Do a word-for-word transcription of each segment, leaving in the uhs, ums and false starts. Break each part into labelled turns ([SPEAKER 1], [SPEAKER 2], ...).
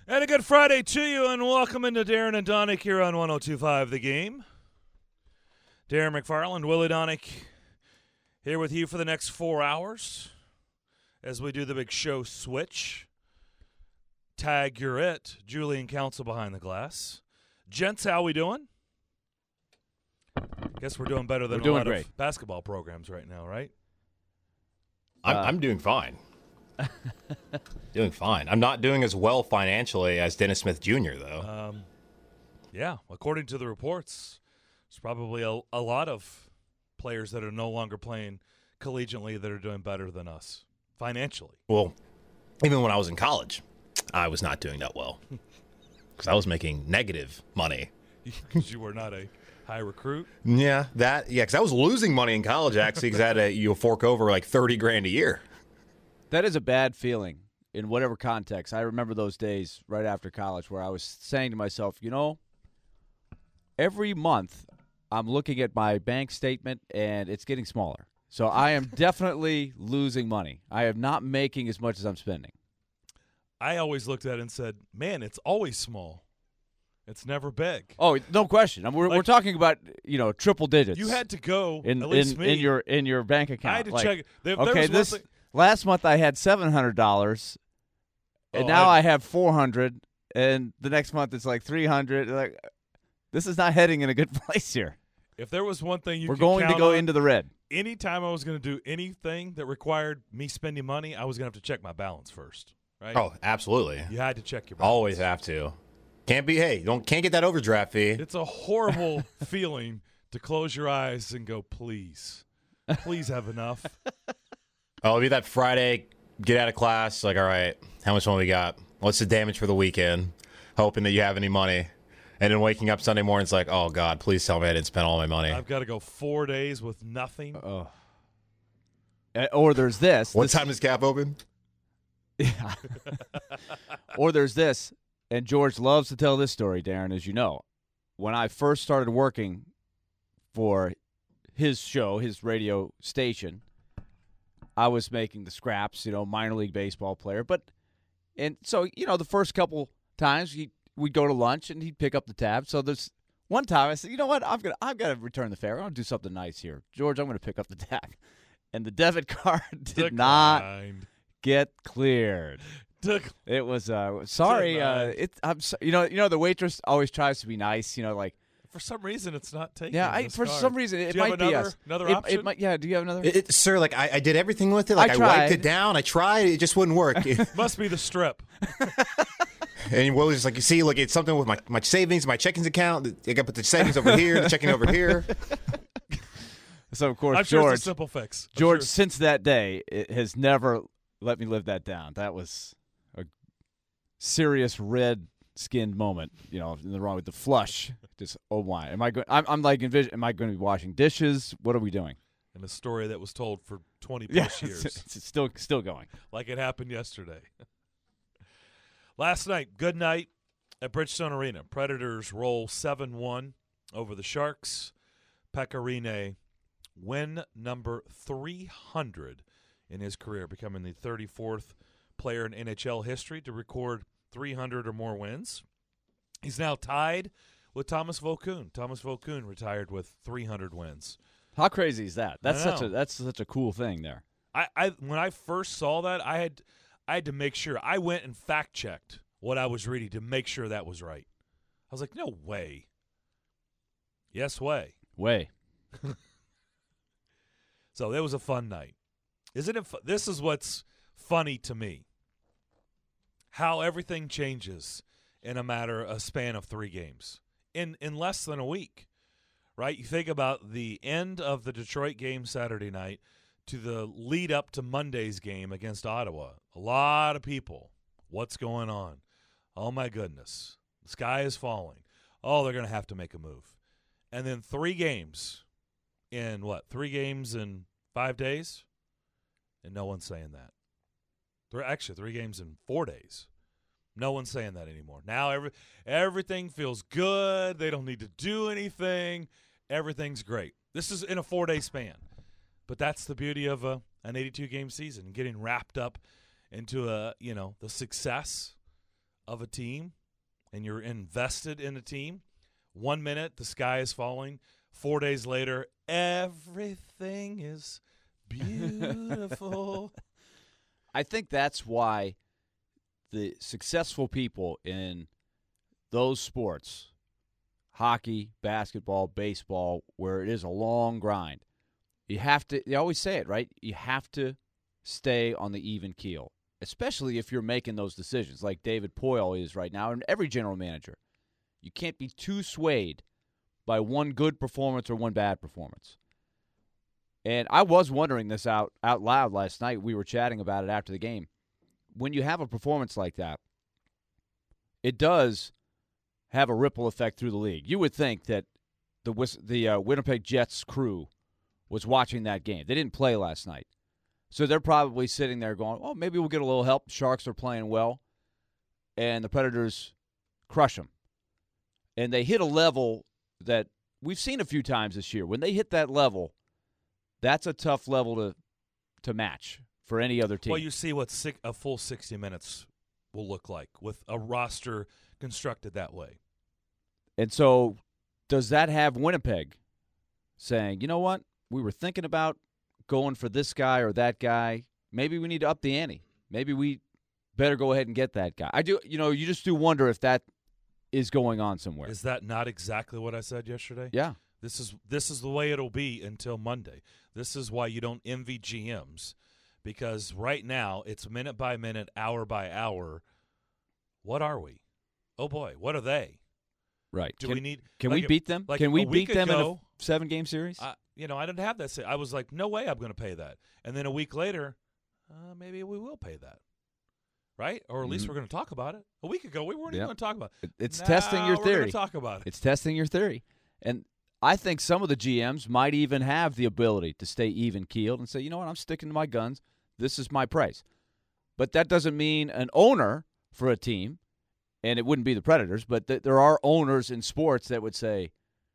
[SPEAKER 1] And a good Friday to you, and welcome into Darren and Donick here on one oh two point five The Game. Darren McFarland, Willie Donick, here with you for the next four hours as we do the big show switch. Tag, you're it. Julian Council behind the glass. Gents, how we doing? Guess we're doing better than
[SPEAKER 2] we're doing
[SPEAKER 1] a lot
[SPEAKER 2] great.
[SPEAKER 1] of basketball programs right now, right?
[SPEAKER 3] I'm,
[SPEAKER 2] Uh,
[SPEAKER 3] I'm doing fine. doing fine. I'm not doing as well financially as Dennis Smith Junior, though.
[SPEAKER 1] Um, yeah, according to the reports, there's probably a, a lot of players that are no longer playing collegiately that are doing better than us financially.
[SPEAKER 3] Well, even when I was in college, I was not doing that well because I was making negative money.
[SPEAKER 1] Because you were not a high recruit.
[SPEAKER 3] Yeah, that. Yeah, because I was losing money in college actually because I had to you know, fork over like thirty grand a year.
[SPEAKER 2] That is a bad feeling in whatever context. I remember those days right after college where I was saying to myself, you know, every month I'm looking at my bank statement and it's getting smaller. So I am definitely losing money. I am not making as much as I'm spending.
[SPEAKER 1] I always looked at it and said, man, it's always small. It's never big.
[SPEAKER 2] Oh, no question. I mean, we're,
[SPEAKER 1] Like-
[SPEAKER 2] we're talking about, you know, triple digits.
[SPEAKER 1] You had to go,
[SPEAKER 2] in
[SPEAKER 1] at least
[SPEAKER 2] in,
[SPEAKER 1] me.
[SPEAKER 2] in your in your bank account.
[SPEAKER 1] I had to
[SPEAKER 2] Like,
[SPEAKER 1] check. There, there
[SPEAKER 2] okay,
[SPEAKER 1] was one
[SPEAKER 2] this
[SPEAKER 1] thing-
[SPEAKER 2] last month I had seven hundred dollars, and
[SPEAKER 1] Oh,
[SPEAKER 2] now
[SPEAKER 1] I-
[SPEAKER 2] I have four hundred, and the next month it's like three hundred. Like, this is not heading in a good place here.
[SPEAKER 1] if there was one thing you
[SPEAKER 2] We're
[SPEAKER 1] could
[SPEAKER 2] going to
[SPEAKER 1] count
[SPEAKER 2] go
[SPEAKER 1] on,
[SPEAKER 2] into the red.
[SPEAKER 1] anytime I was going to do anything that required me spending money, I was going to have to check my balance first, right?
[SPEAKER 3] Oh, absolutely.
[SPEAKER 1] You had to check your balance.
[SPEAKER 3] Always have to. Can't be. Hey, don't can't get that overdraft fee.
[SPEAKER 1] It's a horrible feeling to close your eyes and go, please, please have enough.
[SPEAKER 3] Oh, it'll be that Friday, get out of class, like, all right, how much money we got? What's the damage for the weekend? Hoping that you have any money. And then waking up Sunday morning, it's like, oh, God, please tell me I didn't spend all my money.
[SPEAKER 1] I've got to go four days with nothing.
[SPEAKER 2] Oh. Uh, or there's this.
[SPEAKER 3] What
[SPEAKER 2] this
[SPEAKER 3] time does Cap open?
[SPEAKER 2] Yeah. Or there's this, and George loves to tell this story, Darren, as you know. When I first started working for his show, his radio station, I was making the scraps, you know, minor league baseball player. But, and so, you know, the first couple times he, we'd go to lunch and he'd pick up the tab. So there's one time I said, you know what, I'm gonna, I've got to return the favor. I'm going to do something nice here. George, I'm going to pick up the tab. And the debit card did not
[SPEAKER 1] Declined.
[SPEAKER 2] get cleared.
[SPEAKER 1] Dec-
[SPEAKER 2] It was uh sorry. Uh,
[SPEAKER 1] Denied.
[SPEAKER 2] it I'm so, you know you know the waitress always tries to be nice. You know like
[SPEAKER 1] For some reason, it's not taking.
[SPEAKER 2] yeah. I,
[SPEAKER 1] this
[SPEAKER 2] for
[SPEAKER 1] card.
[SPEAKER 2] some reason it
[SPEAKER 1] Do you have
[SPEAKER 2] might be
[SPEAKER 1] another,
[SPEAKER 2] us.
[SPEAKER 1] Another
[SPEAKER 2] It,
[SPEAKER 1] option?
[SPEAKER 2] it might yeah. Do you have another?
[SPEAKER 3] It, it- sir, like, I, I did everything with it. Like,
[SPEAKER 2] I
[SPEAKER 3] I, wiped
[SPEAKER 2] tried.
[SPEAKER 3] it down. I tried. It just wouldn't work.
[SPEAKER 1] Must be the strip.
[SPEAKER 3] And Will was just like, you see, look, it's something with my, my savings, my checkings account. I got to put the savings over here, the checking over here.
[SPEAKER 2] So of course
[SPEAKER 1] I'm sure
[SPEAKER 2] George
[SPEAKER 1] it's a simple fix. I'm
[SPEAKER 2] George
[SPEAKER 1] sure.
[SPEAKER 2] since that day it has never let me live that down. That was a serious red skinned moment. You know, in the wrong with the flush. Just oh my. Am I going? I'm, I'm like envision. Am I going to be washing dishes? What are we doing?
[SPEAKER 1] And a story that was told for twenty
[SPEAKER 2] Yeah,
[SPEAKER 1] plus years.
[SPEAKER 2] it's, it's still still going.
[SPEAKER 1] like it happened yesterday. Last night, good night at Bridgestone Arena. Predators roll seven one over the Sharks. Pecorine win number three hundred in his career, becoming the thirty-fourth player in N H L history to record three hundred or more wins. He's now tied with Thomas Vokoun. Thomas Vokoun retired with three hundred wins.
[SPEAKER 2] How crazy is that? That's
[SPEAKER 1] I
[SPEAKER 2] such a
[SPEAKER 1] know.
[SPEAKER 2] that's such a cool thing there.
[SPEAKER 1] I, I when I first saw that, I had I had to make sure. I went and fact checked what I was reading to make sure that was right. I was like, no way. Yes way.
[SPEAKER 2] Way.
[SPEAKER 1] So it was a fun night. Isn't it? Fu- this is what's funny to me. How everything changes in a matter a span of three games in in less than a week, right? You think about the end of the Detroit game Saturday night to the lead up to Monday's game against Ottawa. A lot of people. What's going on? Oh my goodness, the sky is falling. Oh, they're going to have to make a move, and then three games in what? Three games in five days, and no one's saying that. Three, actually, three games in four days. No one's saying that anymore. Now every everything feels good. They don't need to do anything. Everything's great. This is in a four-day span. But that's the beauty of a, an eighty-two game season, getting wrapped up into a you know the success of a team and you're invested in a team, one minute the sky is falling, four days later everything is beautiful.
[SPEAKER 2] I think that's why the successful people in those sports, hockey, basketball, baseball, where it is a long grind, you have to, they always say it, right? You have to stay on the even keel, especially if you're making those decisions like David Poile is right now and every general manager. You can't be too swayed by one good performance or one bad performance. And I was wondering this out, out loud last night. We were chatting about it after the game. When you have a performance like that, it does have a ripple effect through the league. You would think that the the uh, Winnipeg Jets crew was watching that game. They didn't play last night. So they're probably sitting there going, oh, maybe we'll get a little help. Sharks are playing well. And the Predators crush them. And they hit a level that we've seen a few times this year. When they hit that level, that's a tough level to to match for any other team.
[SPEAKER 1] Well, you see what six, a full sixty minutes will look like with a roster constructed that way.
[SPEAKER 2] And so does that have Winnipeg saying, you know what, we were thinking about going for this guy or that guy. Maybe we need to up the ante. Maybe we better go ahead and get that guy. I do, you know, you just do wonder if that is going on somewhere.
[SPEAKER 1] Is that not exactly what I said yesterday?
[SPEAKER 2] Yeah.
[SPEAKER 1] This is this is the way it'll be until Monday. This is why you don't envy G Ms, because right now it's minute by minute, hour by hour. What are we? Oh boy, what are they?
[SPEAKER 2] Right.
[SPEAKER 1] Do
[SPEAKER 2] can,
[SPEAKER 1] we need?
[SPEAKER 2] Can
[SPEAKER 1] like
[SPEAKER 2] we
[SPEAKER 1] a,
[SPEAKER 2] beat them?
[SPEAKER 1] like
[SPEAKER 2] can we
[SPEAKER 1] a
[SPEAKER 2] beat
[SPEAKER 1] week
[SPEAKER 2] them
[SPEAKER 1] ago,
[SPEAKER 2] in a seven-game series?
[SPEAKER 1] I, you know, I didn't have that. Say, I was like, no way, I'm going to pay that. And then a week later, uh, maybe we will pay that. Right? Or at least
[SPEAKER 2] Mm-hmm.
[SPEAKER 1] we're going to talk about it. A week ago, we weren't
[SPEAKER 2] Yep.
[SPEAKER 1] even going to talk about it.
[SPEAKER 2] It's
[SPEAKER 1] Now
[SPEAKER 2] testing your
[SPEAKER 1] we're
[SPEAKER 2] theory.
[SPEAKER 1] going to talk about it.
[SPEAKER 2] It's testing your theory. And I think some of the G Ms might even have the ability to stay even-keeled and say, you know what, I'm sticking to my guns. This is my price. But that doesn't mean an owner for a team, and it wouldn't be the Predators, but th- there are owners in sports that would say,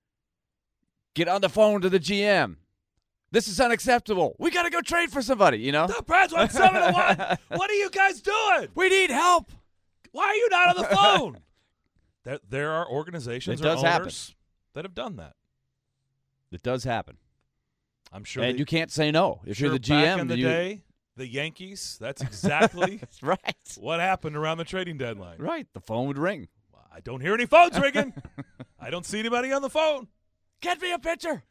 [SPEAKER 2] get on the phone to the G M. This is unacceptable. We got to go trade for somebody, you know?
[SPEAKER 1] The Preds went seven to one. What are you guys doing?
[SPEAKER 2] We need help.
[SPEAKER 1] Why are you not on the phone? there, there are organizations
[SPEAKER 2] It
[SPEAKER 1] or
[SPEAKER 2] does
[SPEAKER 1] owners that have done that.
[SPEAKER 2] It does happen.
[SPEAKER 1] I'm sure.
[SPEAKER 2] And
[SPEAKER 1] they,
[SPEAKER 2] you can't say no. If
[SPEAKER 1] sure
[SPEAKER 2] you're the G
[SPEAKER 1] back
[SPEAKER 2] M,
[SPEAKER 1] in the
[SPEAKER 2] you,
[SPEAKER 1] day, the Yankees, that's exactly
[SPEAKER 2] That's right.
[SPEAKER 1] what happened around the trading deadline.
[SPEAKER 2] Right. The phone would ring.
[SPEAKER 1] I don't hear any phones ringing. I don't see anybody on the phone.
[SPEAKER 2] Get me a pitcher.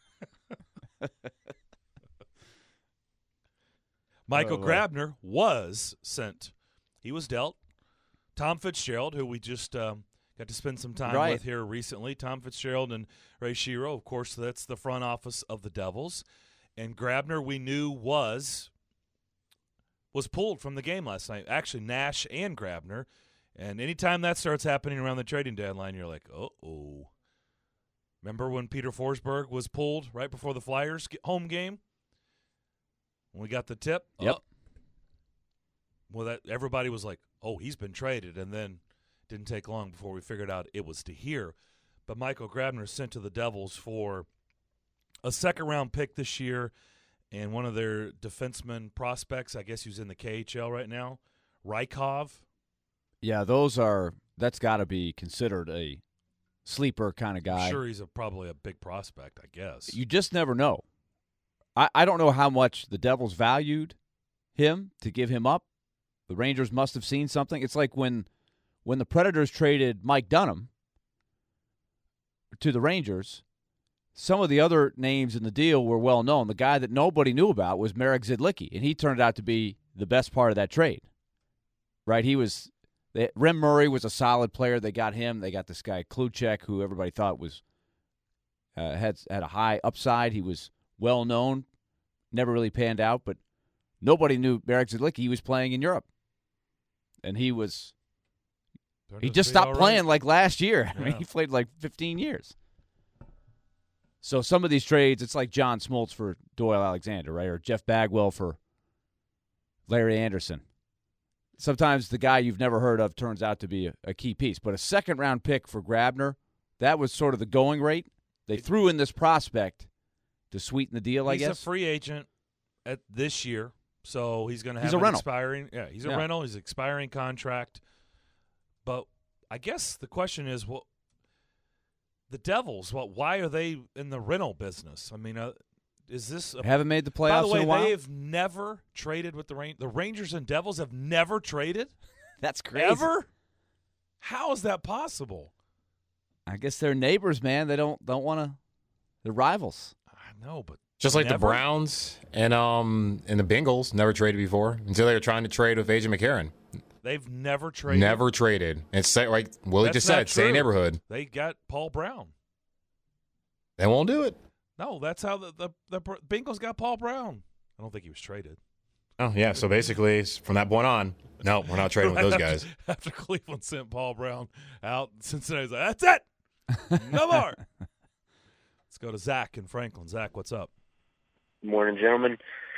[SPEAKER 1] Michael
[SPEAKER 2] Oh, wow.
[SPEAKER 1] Grabner was sent. He was dealt. Tom Fitzgerald, who we just um, got to spend some time
[SPEAKER 2] Right.
[SPEAKER 1] with here recently. Tom Fitzgerald and Ray Shero, of course, that's the front office of the Devils. And Grabner, we knew, was was pulled from the game last night. Actually, Nash and Grabner. And anytime that starts happening around the trading deadline, you're like, uh-oh. Remember when Peter Forsberg was pulled right before the Flyers home game? When we got the tip?
[SPEAKER 2] Yep.
[SPEAKER 1] Oh. Well, that everybody was like, oh, he's been traded. And then it didn't take long before we figured out it was to here. But Michael Grabner is sent to the Devils for a second-round pick this year and one of their defenseman prospects, I guess who's in the K H L right now, Rykov.
[SPEAKER 2] Yeah, those are – that's got to be considered a sleeper kind of guy.
[SPEAKER 1] I'm sure he's a, probably a big prospect, I guess.
[SPEAKER 2] You just never know. I, I don't know how much the Devils valued him to give him up. The Rangers must have seen something. It's like when when the Predators traded Mike Dunham to the Rangers, some of the other names in the deal were well known. The guy that nobody knew about was Marek Zidlicki, and he turned out to be the best part of that trade. Right? He was they, Rem Murray was a solid player. They got him. They got this guy Kluchek, who everybody thought was uh, had had a high upside. He was well known, never really panned out, but nobody knew Marek Zidlicki. He was playing in Europe, and he was
[SPEAKER 1] Turned
[SPEAKER 2] he
[SPEAKER 1] out to
[SPEAKER 2] just
[SPEAKER 1] be
[SPEAKER 2] stopped
[SPEAKER 1] all right.
[SPEAKER 2] playing like last year. I mean,
[SPEAKER 1] Yeah.
[SPEAKER 2] he played like fifteen years. So some of these trades, it's like John Smoltz for Doyle Alexander, right, or Jeff Bagwell for Larry Anderson. Sometimes the guy you've never heard of turns out to be a, a key piece. But a second-round pick for Grabner, that was sort of the going rate. They
[SPEAKER 1] It-
[SPEAKER 2] threw in this prospect to sweeten the deal, I
[SPEAKER 1] He's
[SPEAKER 2] guess.
[SPEAKER 1] a free agent at this year, so he's going to have
[SPEAKER 2] He's a
[SPEAKER 1] an
[SPEAKER 2] rental.
[SPEAKER 1] expiring. Yeah, he's a
[SPEAKER 2] Yeah.
[SPEAKER 1] rental. He's an expiring contract. But I guess the question is, well, the Devils, well, why are they in the rental business? I mean, uh, is this a,
[SPEAKER 2] Haven't made the playoffs
[SPEAKER 1] by the way,
[SPEAKER 2] in a while?
[SPEAKER 1] they've never traded with the Rangers. The Rangers and Devils have never traded?
[SPEAKER 2] That's crazy.
[SPEAKER 1] Ever? How is that possible?
[SPEAKER 2] I guess they're neighbors, man. They don't don't want to. They're rivals.
[SPEAKER 1] I know, but
[SPEAKER 3] Just like
[SPEAKER 1] never?
[SPEAKER 3] the Browns and um and the Bengals never traded before until they were trying to trade with A J McCarron.
[SPEAKER 1] They've never traded.
[SPEAKER 3] Never traded. It's sa- like Willie
[SPEAKER 1] That's
[SPEAKER 3] just
[SPEAKER 1] not
[SPEAKER 3] said, same
[SPEAKER 1] true.
[SPEAKER 3] neighborhood.
[SPEAKER 1] They got Paul Brown.
[SPEAKER 3] They won't do it.
[SPEAKER 1] No, that's how the, the, the Bengals got Paul Brown. I don't think he was traded.
[SPEAKER 3] Oh yeah. So basically, from that point on, no, we're not trading with those
[SPEAKER 1] After-
[SPEAKER 3] guys.
[SPEAKER 1] After Cleveland sent Paul Brown out, Cincinnati's like, that's it. No more. Let's go to Zach in Franklin. Zach, what's up?
[SPEAKER 4] Good morning, gentlemen.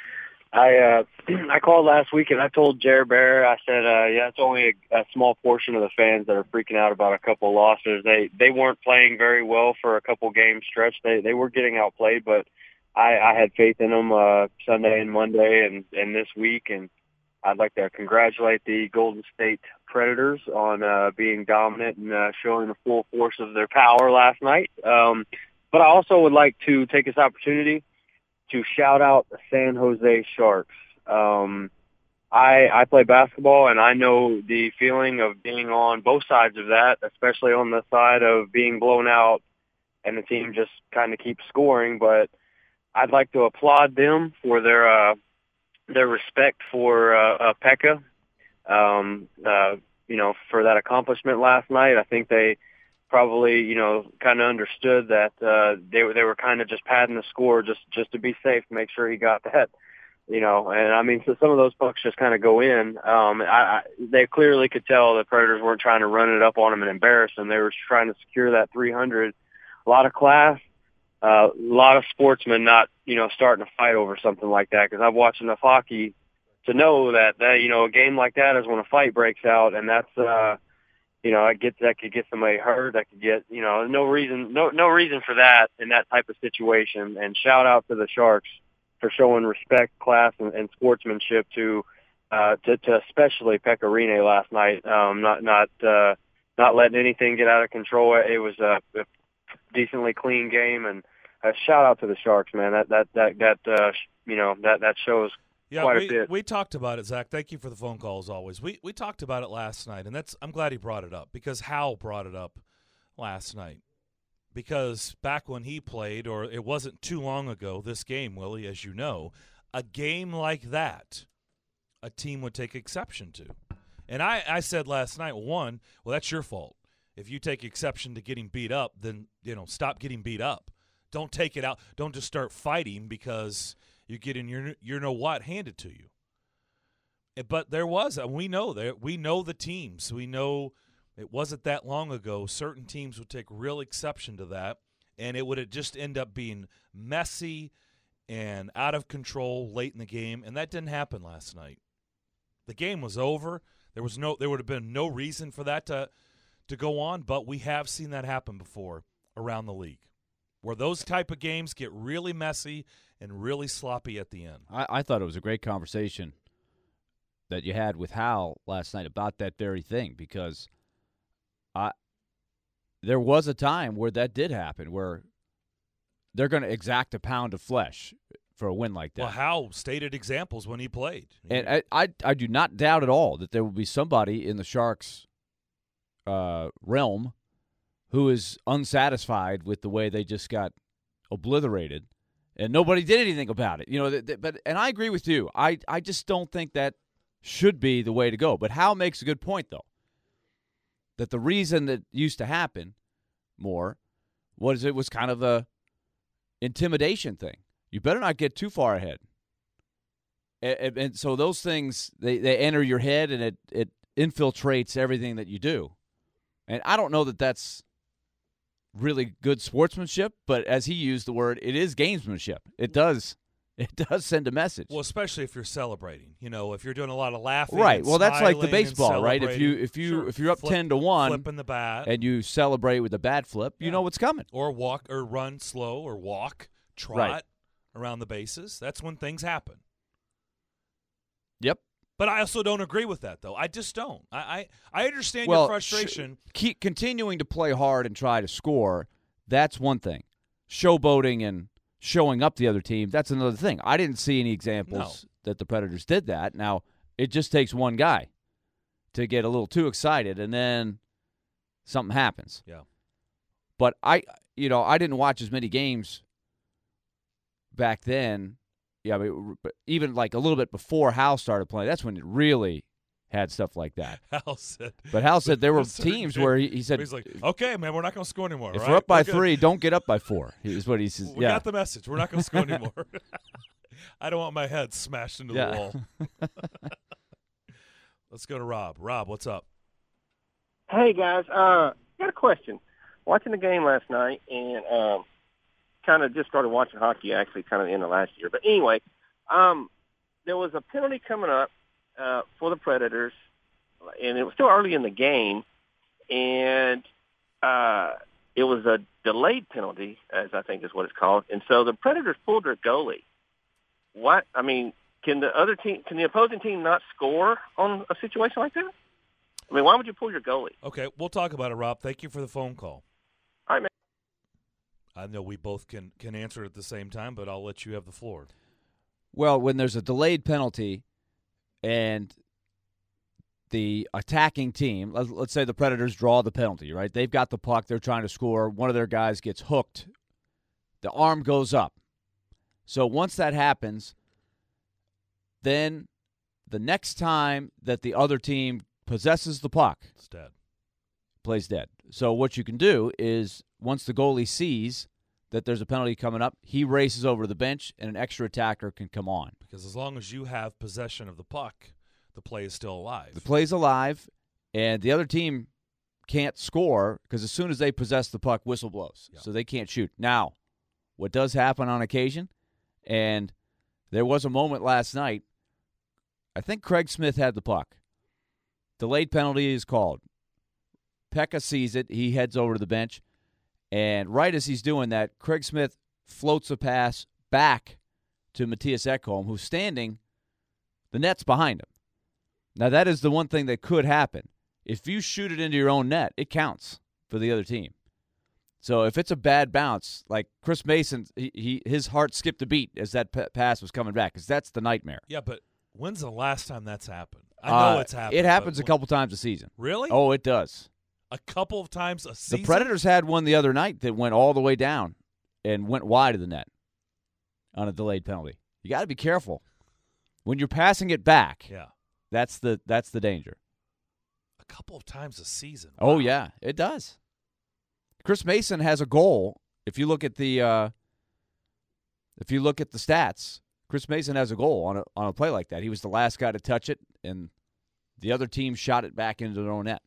[SPEAKER 4] I uh, I called last week and I told Jared Bear, I said, uh, yeah, it's only a, a small portion of the fans that are freaking out about a couple losses. They they weren't playing very well for a couple game stretch. They they were getting outplayed, but I, I had faith in them uh, Sunday and Monday and, and this week, and I'd like to congratulate the Golden State Predators on uh, being dominant and uh, showing the full force of their power last night. Um, but I also would like to take this opportunity to shout out the San Jose Sharks. Um, I, I play basketball, and I know the feeling of being on both sides of that, especially on the side of being blown out and the team just kind of keeps scoring. But I'd like to applaud them for their uh, their respect for uh, uh, Pekka, um, uh, you know, for that accomplishment last night. I think they probably, you know, kind of understood that uh, they were they were kind of just padding the score just just to be safe, to make sure he got that, you know. And I mean, so some of those pucks just kind of go in. Um, I, I, they clearly could tell the Predators weren't trying to run it up on them and embarrass them. They were trying to secure that three hundred. A lot of class, uh, a lot of sportsmen not, you know, starting to fight over something like that. Because I've watched enough hockey to know that, that you know, a game like that is when a fight breaks out, and that's. Uh, You know, I get that could get somebody hurt. That could get, you know, no reason, no no reason for that in that type of situation. And shout out to the Sharks for showing respect, class, and, and sportsmanship to, uh, to to especially Pekka Rinne last night. Um, not not uh, not letting anything get out of control. It was a, a decently clean game, and uh, shout out to the Sharks, man. That that that that uh, you know that that shows.
[SPEAKER 1] Yeah,
[SPEAKER 4] Quite a
[SPEAKER 1] we,
[SPEAKER 4] bit.
[SPEAKER 1] we talked about it, Zach. Thank you for the phone call as always. We we talked about it last night, and that's I'm glad he brought it up because Hal brought it up last night. Because back when he played, or it wasn't too long ago, this game, Willie, as you know, a game like that, a team would take exception to. And I, I said last night, one, well, that's your fault. If you take exception to getting beat up, then, you know, stop getting beat up. Don't take it out. Don't just start fighting because – you're getting your you know what handed to you. But there was, and we know there we know the teams. We know it wasn't that long ago. Certain teams would take real exception to that, and it would just end up being messy and out of control late in the game. And that didn't happen last night. The game was over. There was no there would have been no reason for that to to go on. But we have seen that happen before around the league, where those type of games get really messy and really sloppy at the end.
[SPEAKER 2] I, I thought it was a great conversation that you had with Hal last night about that very thing because I there was a time where that did happen, where they're going to exact a pound of flesh for a win like that.
[SPEAKER 1] Well, Hal stated examples when he played.
[SPEAKER 2] And I, I, I do not doubt at all that there will be somebody in the Sharks' uh, realm who is unsatisfied with the way they just got obliterated. And nobody did anything about it, you know. Th- th- but and I agree with you. I, I just don't think that should be the way to go. But Hal makes a good point, though, that the reason that used to happen more was it was kind of a intimidation thing. You better not get too far ahead. And, and, and so those things they, they enter your head and it it infiltrates everything that you do. And I don't know that that's really good sportsmanship, but as he used the word, it is gamesmanship. It does, it does send a message.
[SPEAKER 1] Well, especially if you're celebrating. You know, if you're doing a lot of laughing,
[SPEAKER 2] right?
[SPEAKER 1] and
[SPEAKER 2] Well, that's like the
[SPEAKER 1] smiling and
[SPEAKER 2] baseball, right? If you if you
[SPEAKER 1] Sure.
[SPEAKER 2] if you're up
[SPEAKER 1] Flip-
[SPEAKER 2] ten to one,
[SPEAKER 1] flipping the bat,
[SPEAKER 2] and you celebrate with a bat flip, you
[SPEAKER 1] Yeah.
[SPEAKER 2] know what's coming.
[SPEAKER 1] or walk or run slow or walk, trot
[SPEAKER 2] Right.
[SPEAKER 1] around the bases. That's when things happen.
[SPEAKER 2] Yep.
[SPEAKER 1] But I also don't agree with that, though. I just don't. I I, I understand
[SPEAKER 2] well,
[SPEAKER 1] your frustration.
[SPEAKER 2] Sh- keep continuing to play hard and try to score. That's one thing. Showboating and showing up the other team, that's another thing. I didn't see any examples
[SPEAKER 1] No.
[SPEAKER 2] that the Predators did that. Now, it just takes one guy to get a little too excited, and then something happens.
[SPEAKER 1] Yeah.
[SPEAKER 2] But I, you know, I didn't watch as many games back then. Yeah, I mean, even like a little bit before Hal started playing, that's when it really had stuff like that.
[SPEAKER 1] Hal said.
[SPEAKER 2] But Hal said there were
[SPEAKER 1] certain
[SPEAKER 2] teams
[SPEAKER 1] game
[SPEAKER 2] where he, he said,
[SPEAKER 1] he's like, okay, man, we're not going to score anymore.
[SPEAKER 2] if
[SPEAKER 1] right?
[SPEAKER 2] we're up by
[SPEAKER 1] We're good.
[SPEAKER 2] three, don't get up by four, is what he says.
[SPEAKER 1] We
[SPEAKER 2] yeah.
[SPEAKER 1] got the message. We're not going to score anymore. I don't want my head smashed into
[SPEAKER 2] Yeah.
[SPEAKER 1] the wall. Let's go to Rob. Rob, what's up?
[SPEAKER 5] Hey, guys. Uh, got a question. Watching the game last night and um, kind of just started watching hockey, actually, kind of the end of last year. But anyway, um, there was a penalty coming up uh, for the Predators, and it was still early in the game, and uh, it was a delayed penalty, as I think is what it's called. And so the Predators pulled their goalie. What? I mean, can the other team, can the opposing team not score on a situation like that? I mean, why would you pull your goalie?
[SPEAKER 1] Okay, we'll talk about it, Rob. Thank you for the phone call.
[SPEAKER 5] All right, man.
[SPEAKER 1] I know we both can, can answer it at the same time, but I'll let you have the floor.
[SPEAKER 2] Well, when there's a delayed penalty and the attacking team, let's, let's say the Predators draw the penalty, right? They've got the puck. They're trying to score. One of their guys gets hooked. The arm goes up. So once that happens, then the next time that the other team possesses the puck,
[SPEAKER 1] It's dead.
[SPEAKER 2] plays dead. So what you can do is once the goalie sees that there's a penalty coming up, he races over to the bench and an extra attacker can come on.
[SPEAKER 1] Because as long as you have possession of the puck, the play is still alive.
[SPEAKER 2] The play's alive, and the other team can't score because as soon as they possess the puck, whistle blows.
[SPEAKER 1] Yeah.
[SPEAKER 2] So they can't shoot. Now, what does happen on occasion, and there was a moment last night, I think Craig Smith had the puck. Delayed penalty is called. Pekka sees it. He heads over to the bench. And right as he's doing that, Craig Smith floats a pass back to Matthias Ekholm, who's standing. The net's behind him. Now, that is the one thing that could happen. If you shoot it into your own net, it counts for the other team. So if it's a bad bounce, like Chris Mason, he, he his heart skipped a beat as that p- pass was coming back, because that's the nightmare.
[SPEAKER 1] Yeah, but when's the last time that's happened? I know
[SPEAKER 2] Uh,
[SPEAKER 1] it's happened.
[SPEAKER 2] It happens
[SPEAKER 1] but
[SPEAKER 2] a couple times a season.
[SPEAKER 1] Really?
[SPEAKER 2] Oh, it does.
[SPEAKER 1] A couple of times a season?
[SPEAKER 2] The Predators had one the other night that went all the way down and went wide of the net on a delayed penalty. You got to be careful when you're passing it back.
[SPEAKER 1] Yeah.
[SPEAKER 2] That's the that's the danger.
[SPEAKER 1] A couple of times a season.
[SPEAKER 2] Oh
[SPEAKER 1] Wow.
[SPEAKER 2] yeah, it does. Chris Mason has a goal. If you look at the uh, if you look at the stats, Chris Mason has a goal on a on a play like that. He was the last guy to touch it, and the other team shot it back into their own net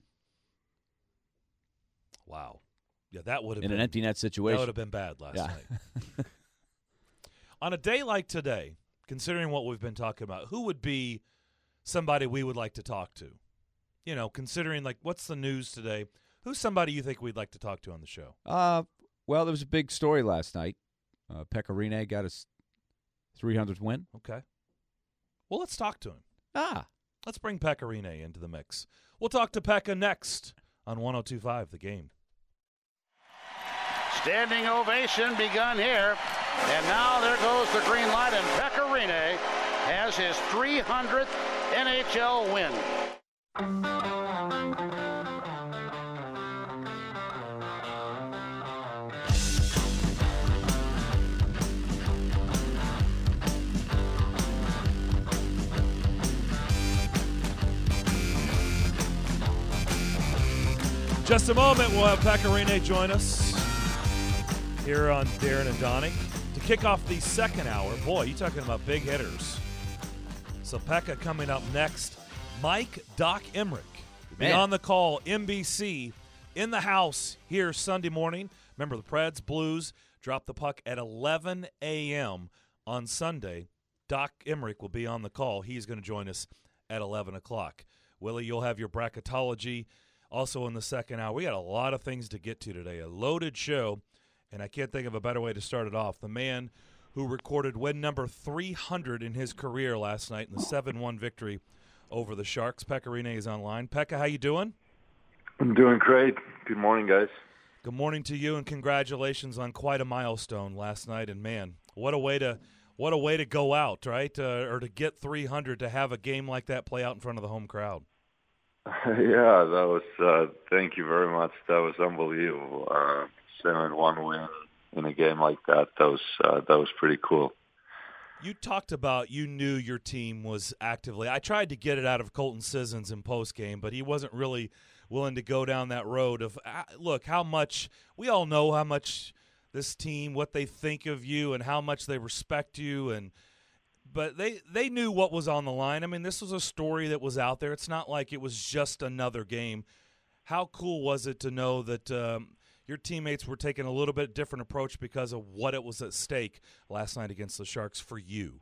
[SPEAKER 1] Wow. Yeah, that would have
[SPEAKER 2] in
[SPEAKER 1] been
[SPEAKER 2] an empty net
[SPEAKER 1] That
[SPEAKER 2] situation.
[SPEAKER 1] would have been bad last
[SPEAKER 2] Yeah.
[SPEAKER 1] night. On a day like today, considering what we've been talking about, who would be somebody we would like to talk to? You know, considering like what's the news today? Who's somebody you think we'd like to talk to on the show?
[SPEAKER 2] Uh, well, there was a big story last night. Uh, Pekka Rinne got his three hundredth win.
[SPEAKER 1] Okay. Well, let's talk to him.
[SPEAKER 2] Ah,
[SPEAKER 1] Let's bring Pekka Rinne into the mix. We'll talk to Pekka next on one oh two point five The Game.
[SPEAKER 6] Standing ovation begun here. And now there goes the green light, and Pekka Rinne has his three hundredth N H L win.
[SPEAKER 1] Just a moment, we'll have Pekka Rinne join us here on Darren and Donnie to kick off the second hour. Boy, you talking about big hitters. So Pekka coming up next. Mike Doc Emmerich will be
[SPEAKER 2] Man.
[SPEAKER 1] on the call. N B C in the house here Sunday morning. Remember, the Preds, Blues drop the puck at eleven a.m. on Sunday. Doc Emmerich will be on the call. He's going to join us at eleven o'clock. Willie, you'll have your bracketology also in the second hour. We got a lot of things to get to today. A loaded show, and I can't think of a better way to start it off. The man who recorded win number three hundred in his career last night in the seven one victory over the Sharks. Pekka Rinne is online. Pekka, how you doing?
[SPEAKER 7] I'm doing great. Good morning, guys.
[SPEAKER 1] Good morning to you, and congratulations on quite a milestone last night. And man, what a way to what a way to go out, right? Uh, or to get three hundred, to have a game like that play out in front of the home crowd.
[SPEAKER 7] Yeah, that was. Uh, thank you very much. That was unbelievable. Uh, seven one win in a game like that. That was uh, that was pretty cool.
[SPEAKER 1] You talked about you knew your team was actively. I tried to get it out of Colton Sissons in postgame, but he wasn't really willing to go down that road of, uh, look, how much – we all know how much this team, what they think of you and how much they respect you. and But they, they knew what was on the line. I mean, this was a story that was out there. It's not like it was just another game. How cool was it to know that um, – your teammates were taking a little bit different approach because of what it was at stake last night against the Sharks for you?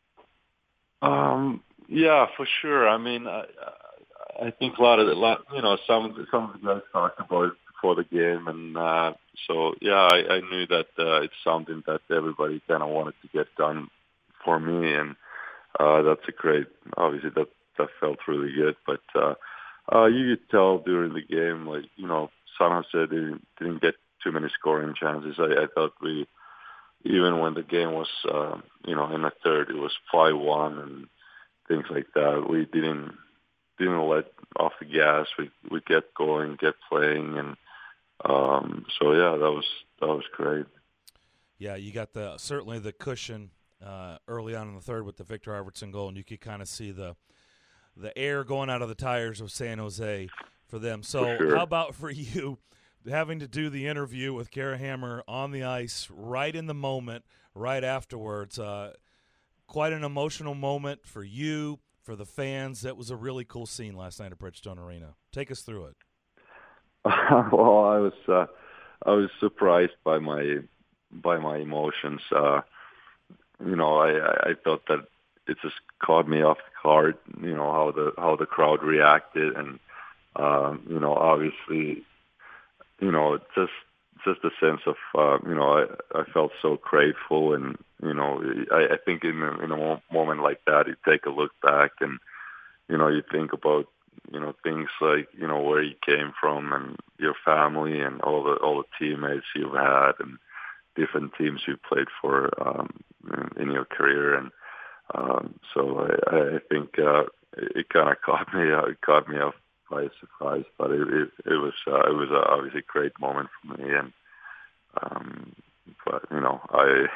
[SPEAKER 7] Um, yeah, for sure. I mean, I, I think a lot of the, lot, you know, some some of the guys talked about it before the game, and uh, so yeah, I, I knew that uh, it's something that everybody kind of wanted to get done for me, and uh, that's a great. Obviously, that that felt really good, but uh, uh, you could tell during the game, like you know. San Jose didn't, didn't get too many scoring chances. I, I thought we, even when the game was, uh, you know, in the third, it was five one and things like that. We didn't didn't let off the gas. We we kept going, kept playing, and um, so yeah, that was that was great.
[SPEAKER 1] Yeah, you got the certainly the cushion uh, early on in the third with the Victor Arvidsson goal, and you could kind of see the the air going out of the tires of San Jose for them. So
[SPEAKER 7] for sure.
[SPEAKER 1] How about for you having to do the interview with Kara Hammer on the ice right in the moment, right afterwards? Uh, quite an emotional moment for you, for the fans. That was a really cool scene last night at Bridgestone Arena. Take us through it.
[SPEAKER 7] Well, I was uh, I was surprised by my by my emotions. Uh, you know, I, I felt that it just caught me off guard. You know how the how the crowd reacted, and Um, you know, obviously, you know, just just a sense of, uh, you know, I, I felt so grateful, and you know, I, I think in a, in a moment like that, you take a look back, and you know, you think about, you know, things like, you know, where you came from, and your family, and all the all the teammates you've had, and different teams you played for um, in, in your career, and um, so I, I think uh, it kind of caught me, uh, it caught me off by surprise, but it it, it was uh, it was uh, obviously a great moment for me, and um, but you know I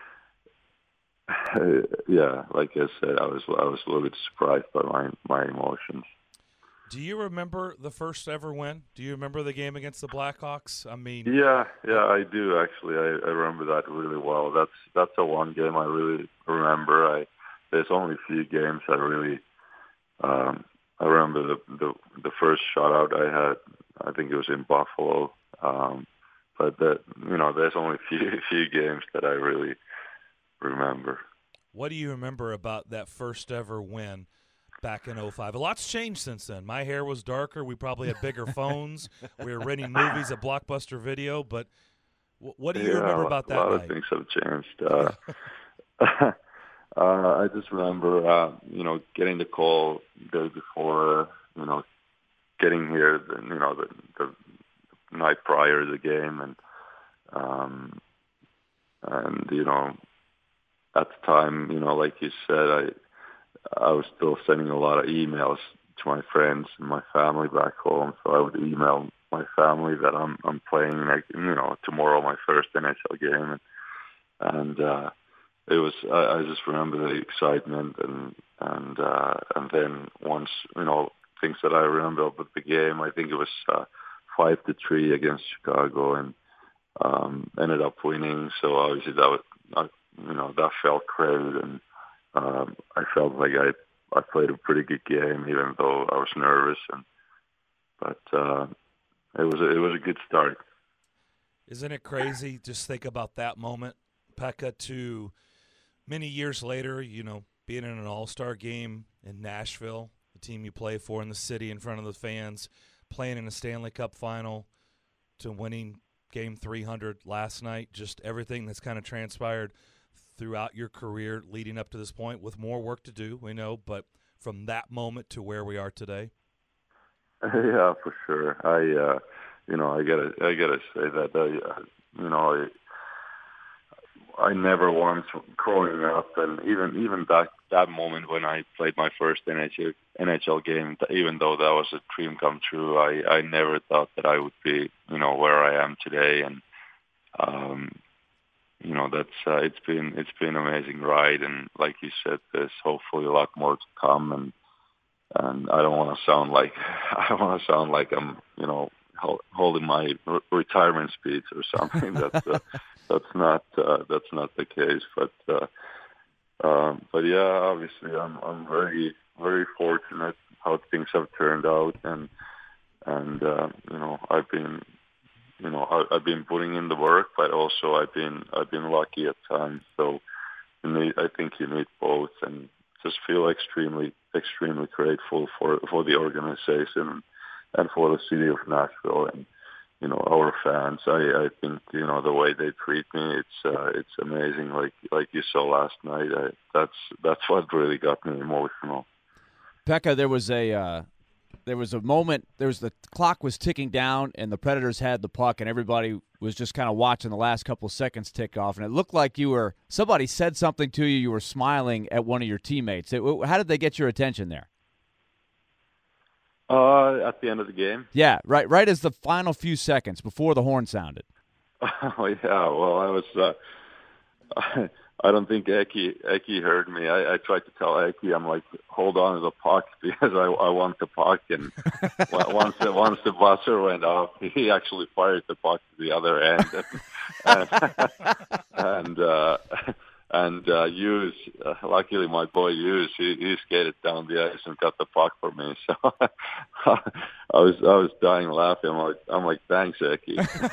[SPEAKER 7] yeah, like I said, I was I was a little bit surprised by my my emotions.
[SPEAKER 1] Do you remember the first ever win? Do you remember the game against the Blackhawks? I mean,
[SPEAKER 7] yeah, yeah, I do actually. I, I remember that really well. That's that's the one game I really remember. I there's only a few games I really. Um, I remember the, the the first shutout I had. I think it was in Buffalo, um, but that you know, there's only a few few games that I really remember.
[SPEAKER 1] What do you remember about that first ever win back in oh five? A lot's changed since then. My hair was darker. We probably had bigger phones. We were renting movies at Blockbuster Video. But w- what do you
[SPEAKER 7] yeah,
[SPEAKER 1] remember about that
[SPEAKER 7] night? A lot
[SPEAKER 1] night?
[SPEAKER 7] of things have changed. Uh, Uh, I just remember, uh, you know, getting the call the day before, you know, getting here, the, you know, the, the night prior to the game, and um, and you know, at the time, you know, like you said, I I was still sending a lot of emails to my friends and my family back home, so I would email my family that I'm I'm playing, like, you know, tomorrow my first N H L game, and and. Uh, It was. I, I just remember the excitement, and and uh, and then once, you know, things that I remember about the game. I think it was uh, five to three against Chicago, and um, ended up winning. So obviously that was, I, you know, that felt great, and um, I felt like I I played a pretty good game, even though I was nervous. And but uh, it was a, it was a good start.
[SPEAKER 1] Isn't it crazy? Just think about that moment, Pekka, to many years later, you know, being in an all-star game in Nashville, the team you play for in the city in front of the fans, playing in a Stanley Cup final, to winning game three hundred last night, just everything that's kind of transpired throughout your career leading up to this point with more work to do, we know, but from that moment to where we are today?
[SPEAKER 7] Yeah, for sure. I, uh, you know, I gotta, I gotta say that I, uh, you know, I, I never once growing up, and even even that that moment when I played my first N H L N H L game, even though that was a dream come true, I, I never thought that I would be, you know, where I am today, and um, you know, that's uh, it's been it's been an amazing ride, and like you said, there's hopefully a lot more to come, and. And I don't want to sound like I don't want to sound like I'm, you know, holding my re- retirement speech or something. That's uh, that's not uh, that's not the case. But uh, um, but yeah, obviously, I'm I'm very very fortunate how things have turned out, and and uh, you know, I've been you know I, I've been putting in the work, but also I've been I've been lucky at times. So you need, I think you need both, and just feel extremely, extremely grateful for, for the organization and for the city of Nashville and, you know, our fans. I, I think, you know, the way they treat me, it's uh, it's amazing. Like like you saw last night, I, that's that's what really got me emotional.
[SPEAKER 2] Pekka, there was a uh, there was a moment. There was the clock was ticking down, and the Predators had the puck, and everybody was just kind of watching the last couple of seconds tick off, and it looked like you were somebody said something to you. You were smiling at one of your teammates. It, how did they get your attention there?
[SPEAKER 7] Uh, at the end of the game.
[SPEAKER 2] Yeah, right. Right as the final few seconds before the horn sounded.
[SPEAKER 7] Oh yeah. Well, I was. Uh, I, I don't think Eki Eki heard me. I, I tried to tell Eki, I'm like, hold on to the puck because I, I want the puck. And once the once the buzzer went off, he actually fired the puck to the other end. And and uh, and uh, Hughes, uh, luckily my boy Hughes, he, he skated down the ice and got the puck for me. So I was I was dying laughing. I'm like, I'm like, thanks, Eki.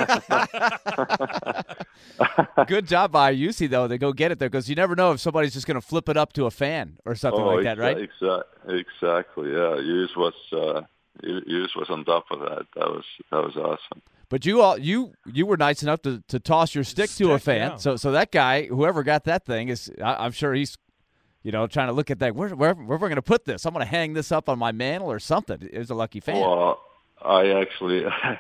[SPEAKER 2] Good job by U C, though, to go get it there, because you never know if somebody's just going to flip it up to a fan or something
[SPEAKER 7] oh,
[SPEAKER 2] like that, right?
[SPEAKER 7] Exa- exactly, yeah. Hughes was uh, Hughes was on top of that. That was that was awesome.
[SPEAKER 2] But you all you you were nice enough to, to toss your stick, stick to a fan.
[SPEAKER 1] Yeah.
[SPEAKER 2] So so that guy, whoever got that thing, is I, I'm sure he's, you know, trying to look at that. Where where where we're going to put this? I'm going to hang this up on my mantle or something. It was a lucky fan.
[SPEAKER 7] Well, I actually, I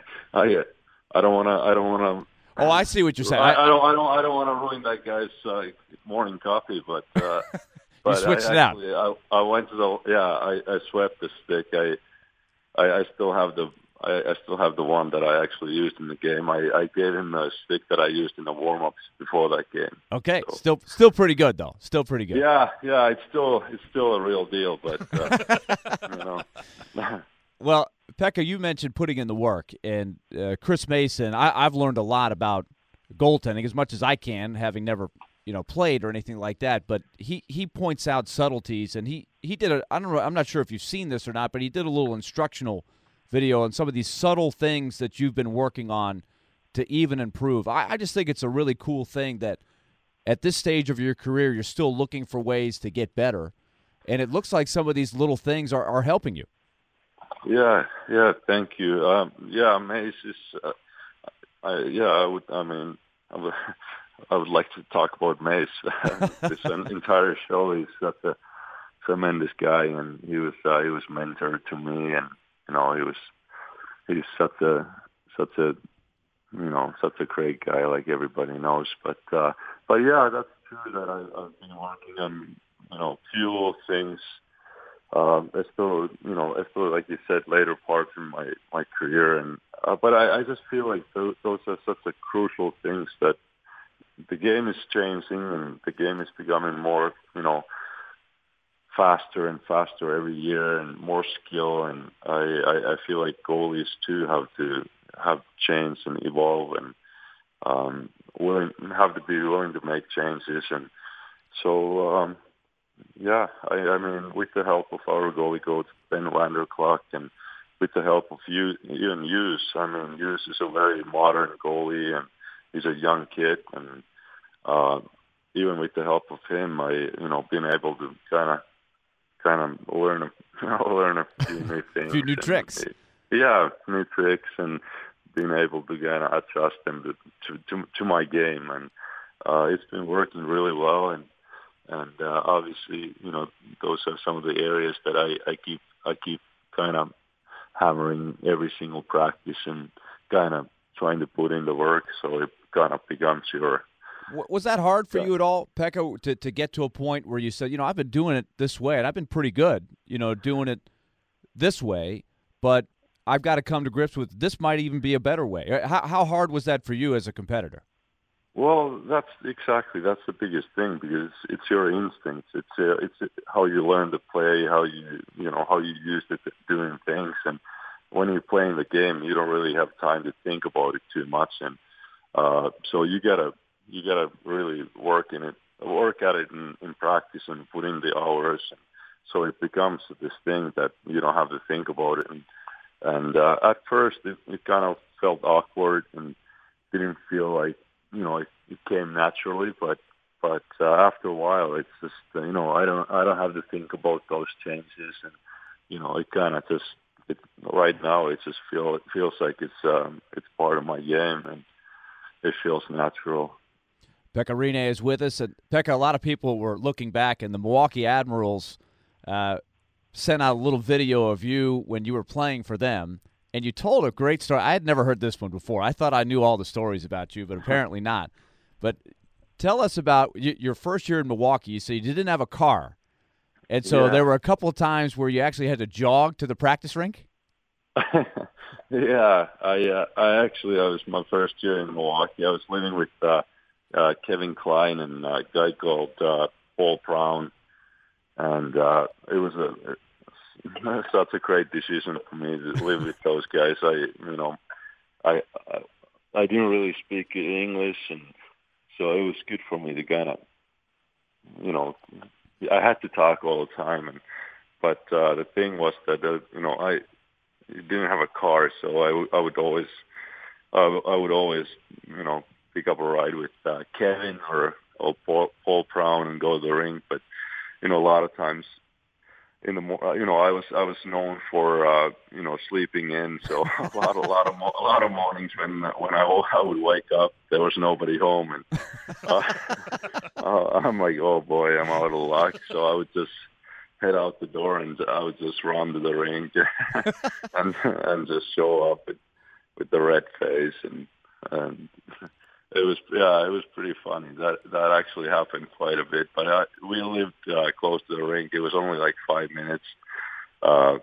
[SPEAKER 7] I don't want to I don't want to.
[SPEAKER 2] Oh, I see what you're saying.
[SPEAKER 7] I, I don't I don't I don't want to ruin that guy's uh, morning coffee, but uh, but
[SPEAKER 2] switched
[SPEAKER 7] I
[SPEAKER 2] it out.
[SPEAKER 7] actually, I I went to the yeah I, I swept the stick. I I, I still have the. I, I still have the one that I actually used in the game. I, I gave him a stick that I used in the warm-ups before that game.
[SPEAKER 2] Okay,
[SPEAKER 7] so.
[SPEAKER 2] still still pretty good though. Still pretty good.
[SPEAKER 7] Yeah, yeah, it's still it's still a real deal, but uh, you know.
[SPEAKER 2] Well, Pekka, you mentioned putting in the work, and uh, Chris Mason. I, I've learned a lot about goaltending as much as I can, having never you know played or anything like that. But he, he points out subtleties, and he, he did a. I don't know. I'm not sure if you've seen this or not, but he did a little instructional video on some of these subtle things that you've been working on to even improve. I, I just think it's a really cool thing that at this stage of your career, you're still looking for ways to get better, and it looks like some of these little things are, are helping you.
[SPEAKER 7] Yeah, yeah, thank you. Um, yeah, Mace is. Uh, I, yeah, I would. I mean, I would, I would like to talk about Mace. This entire show. He's such a tremendous guy, and he was uh, he was mentor to me, and you know, he was he's such a such a you know such a great guy, like everybody knows. But uh, but yeah, that's true that I, I've been working on you know few things. Um, I still, you know, I still, like you said, later parts in my, my career, and uh, but I, I just feel like those, those are such a crucial things that the game is changing and the game is becoming more, you know, faster and faster every year and more skill, and I, I, I feel like goalies too have to have change and evolve and um, willing have to be willing to make changes, and so. Um, Yeah, I, I mean, with the help of our goalie coach, Ben Vanderklok, and with the help of you, even Hughes, I mean, Hughes is a very modern goalie, and he's a young kid, and uh, even with the help of him, I, you know, been able to kind of, kind of learn, a, you know, learn a few new things,
[SPEAKER 2] a few new
[SPEAKER 7] and,
[SPEAKER 2] tricks.
[SPEAKER 7] Yeah, new tricks, and being able to kind of adjust them to to, to, to my game, and uh, it's been working really well, and. and uh, obviously, you know, those are some of the areas that I, I keep I keep kind of hammering every single practice and kind of trying to put in the work, so it kind of becomes your.
[SPEAKER 2] Was that hard for
[SPEAKER 7] yeah.
[SPEAKER 2] you at all, Pekka, to, to get to a point where you said, you know, I've been doing it this way, and I've been pretty good, you know, doing it this way, but I've got to come to grips with this might even be a better way. How, how hard was that for you as a competitor?
[SPEAKER 7] Well, that's exactly that's the biggest thing, because it's, it's your instincts. It's uh, it's how you learn to play, how you you know how you use it doing things, and when you're playing the game, you don't really have time to think about it too much, and uh, so you gotta you gotta really work in it, work at it in, in practice and put in the hours, and so it becomes this thing that you don't have to think about it. And and uh, at first, it, it kind of felt awkward and didn't feel like. You know, it, it came naturally, but but uh, after a while, it's just uh, you know I don't I don't have to think about those changes, and you know it kind of just it, right now it just feel it feels like it's um, it's part of my game, and it feels natural.
[SPEAKER 2] Pekka Rinne is with us, and Pekka, a lot of people were looking back, and the Milwaukee Admirals uh, sent out a little video of you when you were playing for them. And you told a great story. I had never heard this one before. I thought I knew all the stories about you, but apparently not. But tell us about your first year in Milwaukee. You said you didn't have a car. And so
[SPEAKER 7] yeah.
[SPEAKER 2] there were a couple of times where you actually had to jog to the practice rink?
[SPEAKER 7] yeah. I uh, I actually, I was my first year in Milwaukee. I was living with uh, uh, Kevin Klein and a guy called uh, Paul Brown. And uh, it was a... such a great decision for me to live with those guys. I, you know, I, I, I didn't really speak English, and so it was good for me to kind of, you know, I had to talk all the time. And but uh, the thing was that uh, you know I didn't have a car, so I, w- I would always, uh, I would always, you know, pick up a ride with uh, Kevin or, or Paul, Paul Brown and go to the rink. But you know, a lot of times. In the you know I was I was known for uh, you know sleeping in, so a lot a lot of a lot of mornings when when I, I would wake up, there was nobody home, and uh, uh, I'm like, oh boy, I'm out of luck. So I would just head out the door and I would just run to the rink and and just show up with, with the red face, and and it was yeah it was pretty funny. That that actually happened quite a bit. But I, we lived uh, close to the rink. It was only like five minutes uh,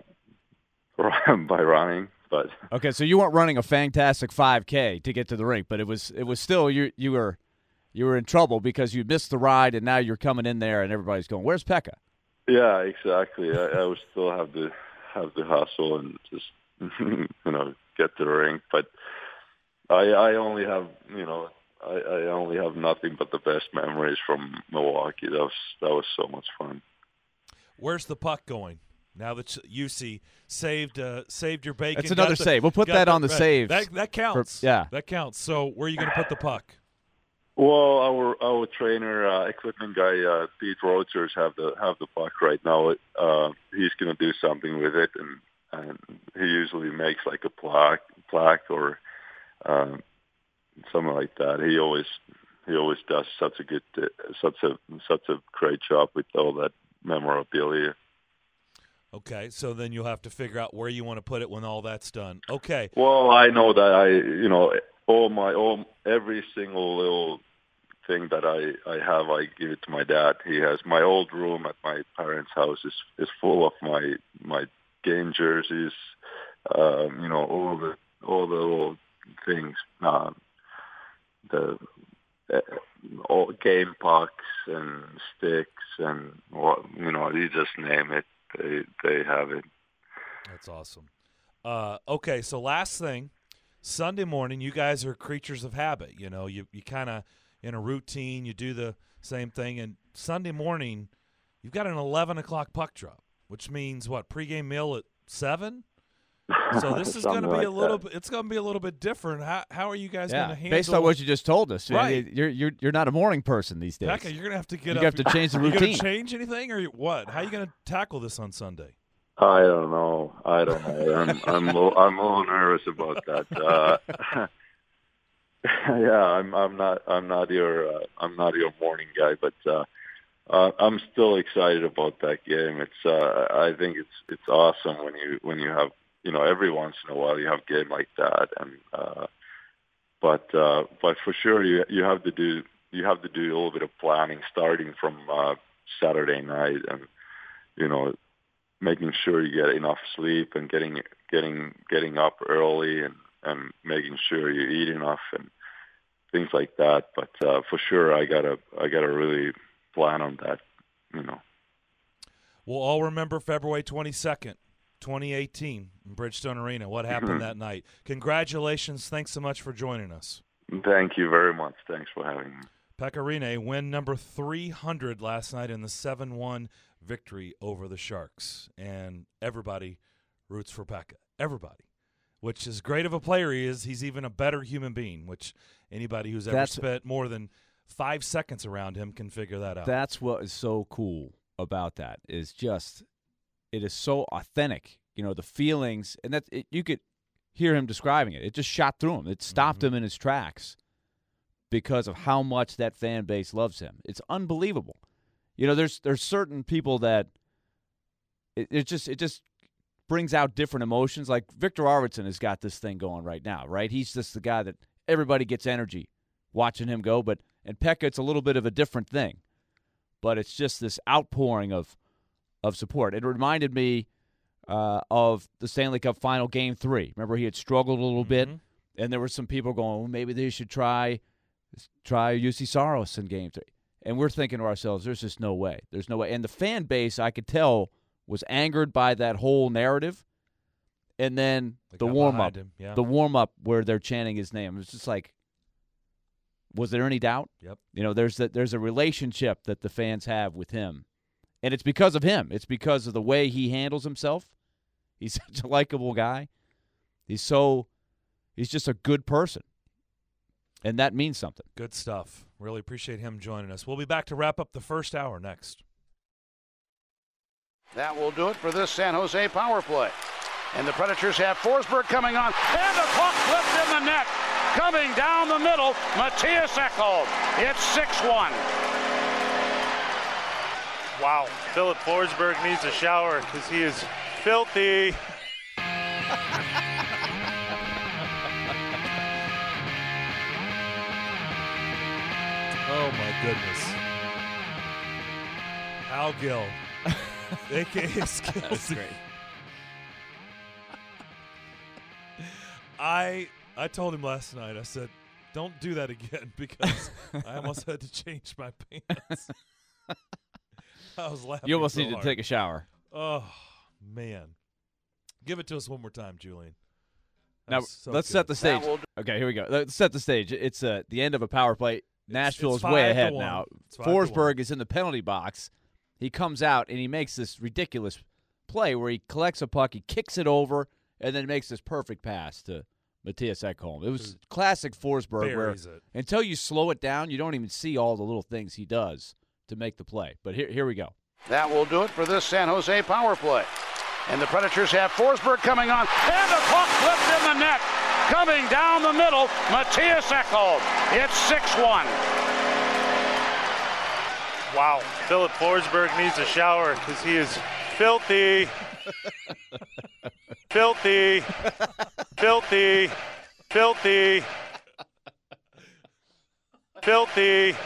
[SPEAKER 7] by running. But
[SPEAKER 2] okay, so you weren't running a fantastic five K to get to the rink, but it was it was still you you were you were in trouble because you missed the ride, and now you're coming in there and everybody's going, "Where's Pekka?"
[SPEAKER 7] Yeah, exactly. I, I would still have to have the hustle and just you know get to the rink, but. I, I only have, you know, I, I only have nothing but the best memories from Milwaukee. That was that was so much fun.
[SPEAKER 1] Where's the puck going? Now that U C saved uh, saved your bacon.
[SPEAKER 2] That's another
[SPEAKER 1] the,
[SPEAKER 2] save. We'll put that on the
[SPEAKER 1] right.
[SPEAKER 2] saves.
[SPEAKER 1] That, that counts.
[SPEAKER 2] For, yeah,
[SPEAKER 1] that counts. So where are you going to put the puck?
[SPEAKER 7] Well, our our trainer, uh, equipment guy, uh, Pete Rogers, have the have the puck right now. Uh, he's going to do something with it, and, and he usually makes like a plaque, plaque or. Um, something like that. He always he always does such a good, uh, such a such a great job with all that memorabilia.
[SPEAKER 1] Okay, so then you'll have to figure out where you want to put it when all that's done. Okay.
[SPEAKER 7] Well, I know that I, you know, all my all every single little thing that I I have, I give it to my dad. He has my old room at my parents' house is is full of my my game jerseys. Um, you know, all the all the little things, uh, the uh, all game pucks and sticks and what you know, you just name it, they they have it.
[SPEAKER 1] That's awesome. Uh, okay, so last thing, Sunday morning, you guys are creatures of habit. You know, you you kind of in a routine, you do the same thing, and Sunday morning, you've got an eleven o'clock puck drop, which means what? Pregame meal at seven. So this is going to be
[SPEAKER 7] like
[SPEAKER 1] a little
[SPEAKER 7] that.
[SPEAKER 1] bit. It's going to be a little bit different. How how are you guys
[SPEAKER 2] yeah.
[SPEAKER 1] going to handle?
[SPEAKER 2] Based on what you just told us,
[SPEAKER 1] right?
[SPEAKER 2] You're you're you're not a morning person these days.
[SPEAKER 1] Pekka, you're going to have to get
[SPEAKER 2] you
[SPEAKER 1] up.
[SPEAKER 2] have to change the
[SPEAKER 1] Are you
[SPEAKER 2] routine.
[SPEAKER 1] going to change anything, or what? How are you going to tackle this on Sunday?
[SPEAKER 7] I don't know. I don't know. I'm I'm a little, I'm a little nervous about that. Uh, yeah, I'm I'm not I'm not your uh, I'm not your morning guy, but uh, uh, I'm still excited about that game. It's uh, I think it's it's awesome when you when you have you know every once in a while you have a game like that, and uh, but uh, but for sure you you have to do you have to do a little bit of planning starting from uh, Saturday night, and you know making sure you get enough sleep and getting getting getting up early and, and making sure you eat enough and things like that. But uh, for sure, I gotta I gotta really plan on that. You know.
[SPEAKER 1] We'll all remember February twenty-second, twenty eighteen, in Bridgestone Arena. What happened that night? Congratulations! Thanks so much for joining us.
[SPEAKER 7] Thank you very much. Thanks for having me.
[SPEAKER 1] Pekka Rinne win number three hundred last night in the seven one victory over the Sharks. And everybody roots for Pekka. Everybody. Which, as great of a player he is, he's even a better human being, which anybody who's ever
[SPEAKER 2] That's,
[SPEAKER 1] spent more than five seconds around him can figure that out.
[SPEAKER 2] That's what is so cool about that, is just it is so authentic. You know, the feelings, and that it, you could hear him describing it. It just shot through him. It stopped mm-hmm. him in his tracks because of how much that fan base loves him. It's unbelievable. You know, there's there's certain people that it, it just it just brings out different emotions. Like Victor Arvidsson has got this thing going right now, right? He's just the guy that everybody gets energy watching him go. But and Pekka, it's a little bit of a different thing. But it's just this outpouring of of support. It reminded me uh, of the Stanley Cup Final Game Three. Remember, he had struggled a little
[SPEAKER 1] mm-hmm.
[SPEAKER 2] bit, and there were some people going, well, maybe they should try try U C Saros in Game Three. And we're thinking to ourselves, there's just no way. There's no way. And the fan base, I could tell, was angered by that whole narrative. And then
[SPEAKER 1] they
[SPEAKER 2] the warm-up,
[SPEAKER 1] yeah.
[SPEAKER 2] the warm-up where they're chanting his name. It was just like, was there any doubt?
[SPEAKER 1] Yep.
[SPEAKER 2] You know, there's a, there's a relationship that the fans have with him. And it's because of him. It's because of the way he handles himself. He's such a likable guy. He's so – he's just a good person. And that means something.
[SPEAKER 1] Good stuff. Really appreciate him joining us. We'll be back to wrap up the first hour next.
[SPEAKER 6] That will do it for this San Jose power play. And the Predators have Forsberg coming on. And the puck flipped in the net. Coming down the middle, Mattias Ekholm. It's six one.
[SPEAKER 8] Wow. Philip Forsberg needs a shower because he is filthy.
[SPEAKER 1] Oh, my goodness. Al Gill, a k a. Skills.
[SPEAKER 2] That's great.
[SPEAKER 1] I I told him last night, I said, don't do that again because I almost had to change my pants. I was laughing
[SPEAKER 2] You almost
[SPEAKER 1] so
[SPEAKER 2] need
[SPEAKER 1] hard.
[SPEAKER 2] to take a shower.
[SPEAKER 1] Oh, man. Give it to us one more time, Julian. That
[SPEAKER 2] Now,
[SPEAKER 1] was so
[SPEAKER 2] let's
[SPEAKER 1] good.
[SPEAKER 2] set the stage. Okay, here we go. Let's set the stage. It's uh, the end of a power play. Nashville
[SPEAKER 1] it's
[SPEAKER 2] is way
[SPEAKER 1] five to
[SPEAKER 2] ahead
[SPEAKER 1] one.
[SPEAKER 2] now.
[SPEAKER 1] It's five to one.
[SPEAKER 2] Forsberg is in the penalty box. He comes out, and he makes this ridiculous play where he collects a puck, he kicks it over, and then makes this perfect pass to Mattias Ekholm. It was classic Forsberg where
[SPEAKER 1] Buries it.
[SPEAKER 2] until you slow it down, you don't even see all the little things he does to make the play. But here, here we go.
[SPEAKER 6] That will do it for this San Jose power play. And the Predators have Forsberg coming on. And the puck flipped in the net. Coming down the middle, Mattias Ekholm. It's six one.
[SPEAKER 8] Wow. Philip Forsberg needs a shower because he is filthy. filthy. Filthy. Filthy. Filthy.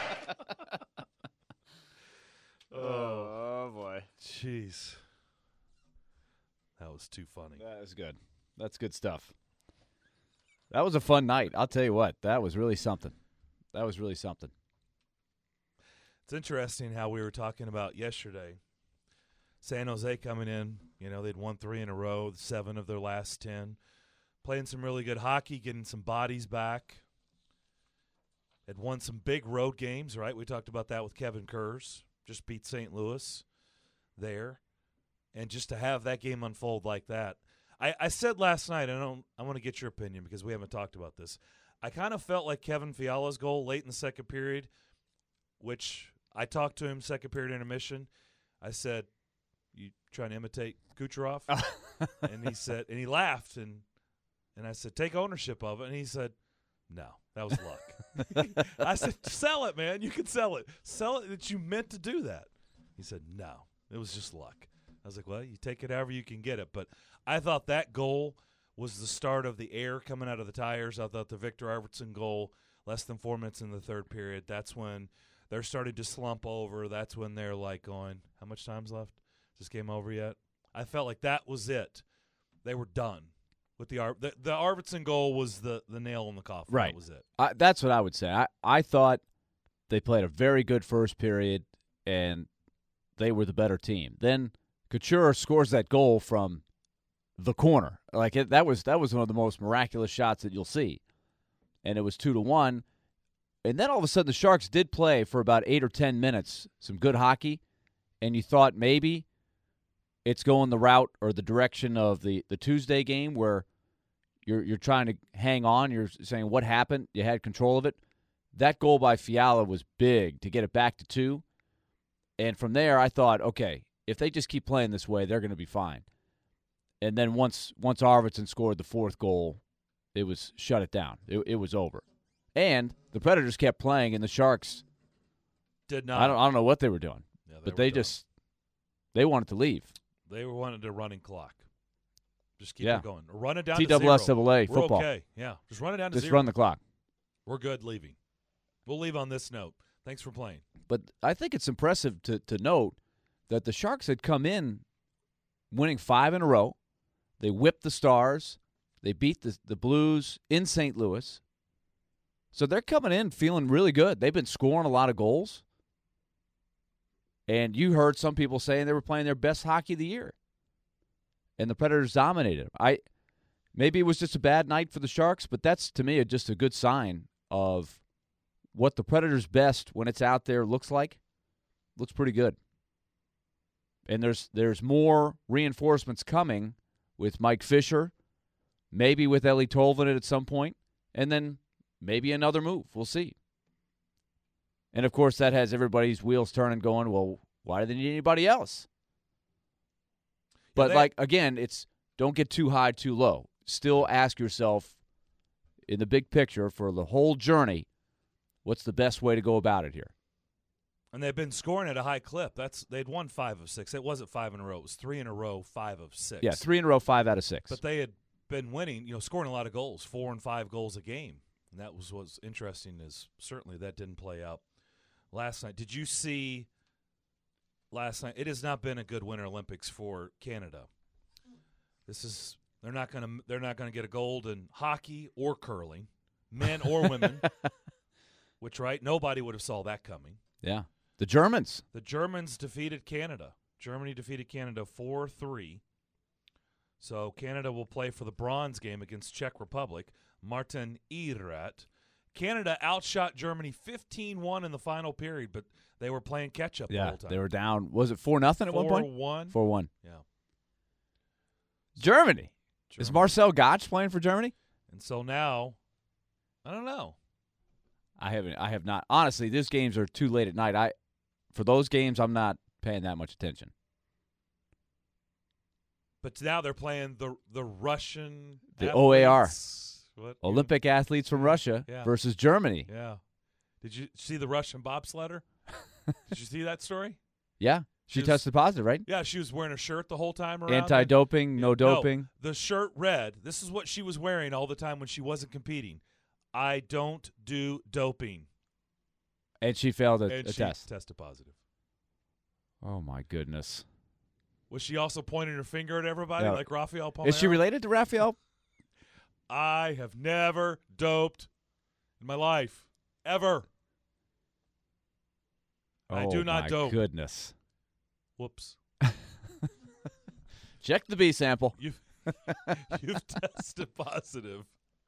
[SPEAKER 2] Oh, boy.
[SPEAKER 1] Jeez. That was too funny.
[SPEAKER 2] That is good. That's good stuff. That was a fun night. I'll tell you what. That was really something. That was really something.
[SPEAKER 1] It's interesting how we were talking about yesterday. San Jose coming in, you know, they'd won three in a row, seven of their last ten. Playing some really good hockey, getting some bodies back. Had won some big road games, right? We talked about that with Kevin Kurz. Just beat Saint Louis there. And just to have that game unfold like that. I, I said last night, I don't I want to get your opinion because we haven't talked about this. I kind of felt like Kevin Fiala's goal late in the second period, which I talked to him second period intermission. I said, you trying to imitate Kucherov? And he said, and he laughed, and and I said, take ownership of it. And he said, no, that was luck. I said, sell it, man. You can sell it. Sell it that you meant to do that. He said, no, it was just luck. I was like, well, you take it however you can get it. But I thought that goal was the start of the air coming out of the tires. I thought the Victor Arvidsson goal, less than four minutes in the third period, that's when they're starting to slump over. That's when they're like going, how much time's left? Is this game over yet? I felt like that was it. They were done. With the, Ar- the the Arvidsson goal was the, the nail in the coffin.
[SPEAKER 2] Right.
[SPEAKER 1] That was it.
[SPEAKER 2] I, that's what I would say. I, I thought they played a very good first period, and they were the better team. Then Couture scores that goal from the corner. Like it, that was that was one of the most miraculous shots that you'll see, and it was two to one. And then all of a sudden, the Sharks did play for about eight or ten minutes, some good hockey, and you thought maybe it's going the route or the direction of the, the Tuesday game where you're you're trying to hang on. You're saying, what happened? You had control of it. That goal by Fiala was big to get it back to two. And from there, I thought, okay, if they just keep playing this way, they're going to be fine. And then once once Arvidsson scored the fourth goal, it was shut it down. It, it was over. And the Predators kept playing, and the Sharks
[SPEAKER 1] did not.
[SPEAKER 2] I don't I don't know what they were doing,
[SPEAKER 1] yeah, they
[SPEAKER 2] but
[SPEAKER 1] were
[SPEAKER 2] they
[SPEAKER 1] done.
[SPEAKER 2] just they wanted to leave.
[SPEAKER 1] They were wanted a running clock. Just keep
[SPEAKER 2] Yeah.
[SPEAKER 1] it going. Run it down
[SPEAKER 2] T
[SPEAKER 1] to zero.
[SPEAKER 2] W S A A
[SPEAKER 1] We're
[SPEAKER 2] football.
[SPEAKER 1] okay. Yeah. Just run it down to
[SPEAKER 2] Just
[SPEAKER 1] zero.
[SPEAKER 2] run the clock.
[SPEAKER 1] We're good leaving. We'll leave on this note. Thanks for playing.
[SPEAKER 2] But I think it's impressive to, to note that the Sharks had come in winning five in a row. They whipped the Stars. They beat the, the Blues in Saint Louis. So they're coming in feeling really good. They've been scoring a lot of goals. And you heard some people saying they were playing their best hockey of the year. And the Predators dominated them. I maybe it was just a bad night for the Sharks, but that's, to me, just a good sign of what the Predators' best, when it's out there, looks like. Looks pretty good. And there's there's more reinforcements coming with Mike Fisher, maybe with Eeli Tolvanen at some point, and then maybe another move. We'll see. And, of course, that has everybody's wheels turning going, well, why do they need anybody else? But,
[SPEAKER 1] Yeah, they-
[SPEAKER 2] like, again, it's don't get too high, too low. Still ask yourself, in the big picture, for the whole journey, what's the best way to go about it here?
[SPEAKER 1] And they've been scoring at a high clip. That's They'd won five of six. It wasn't five in a row. It was three in a row, five of six.
[SPEAKER 2] Yeah, three in a row, five out of six.
[SPEAKER 1] But they had been winning, you know, scoring a lot of goals, four and five goals a game. And that was what's interesting is certainly that didn't play out last night. Did you see last night? It has not been a good Winter Olympics for Canada. This is they're not going to they're not going to get a gold in hockey or curling, men or women. Which right, nobody would have saw that coming.
[SPEAKER 2] Yeah. The Germans.
[SPEAKER 1] The Germans defeated Canada. Germany defeated Canada four three. So Canada will play for the bronze game against Czech Republic. Martin Irat. Canada outshot Germany fifteen one in the final period, but they were playing catch-up the
[SPEAKER 2] Yeah,
[SPEAKER 1] whole time.
[SPEAKER 2] they were down. Was it four nothing at one point?
[SPEAKER 1] four one.
[SPEAKER 2] four one.
[SPEAKER 1] Yeah.
[SPEAKER 2] Germany. Is
[SPEAKER 1] Germany.
[SPEAKER 2] Marcel Gotch playing for Germany?
[SPEAKER 1] And so now, I don't know.
[SPEAKER 2] I haven't. I have not. Honestly, these games are too late at night. I, for those games, I'm not paying that much attention.
[SPEAKER 1] But now they're playing the the Russian
[SPEAKER 2] The O A R.
[SPEAKER 1] athletes. What?
[SPEAKER 2] Olympic athletes from Russia
[SPEAKER 1] Yeah.
[SPEAKER 2] versus Germany.
[SPEAKER 1] Yeah. Did you see the Russian bobsledder? Did you see that story?
[SPEAKER 2] Yeah, she
[SPEAKER 1] She was-
[SPEAKER 2] tested positive, right?
[SPEAKER 1] Yeah, she was wearing a shirt the whole time around. there.
[SPEAKER 2] Anti-doping, no doping.
[SPEAKER 1] The shirt read, this is what she was wearing all the time when she wasn't competing. I don't do doping.
[SPEAKER 2] And she failed a,
[SPEAKER 1] and
[SPEAKER 2] a
[SPEAKER 1] she
[SPEAKER 2] test.
[SPEAKER 1] tested positive.
[SPEAKER 2] Oh, my goodness.
[SPEAKER 1] Was she also pointing her finger at everybody
[SPEAKER 2] Yeah.
[SPEAKER 1] like Rafael Palmeiro?
[SPEAKER 2] Is she related to Raphael?
[SPEAKER 1] I have never doped in my life. Ever. I
[SPEAKER 2] oh,
[SPEAKER 1] do not
[SPEAKER 2] my
[SPEAKER 1] dope.
[SPEAKER 2] goodness.
[SPEAKER 1] Whoops.
[SPEAKER 2] Check the B sample.
[SPEAKER 1] You've, you've tested positive.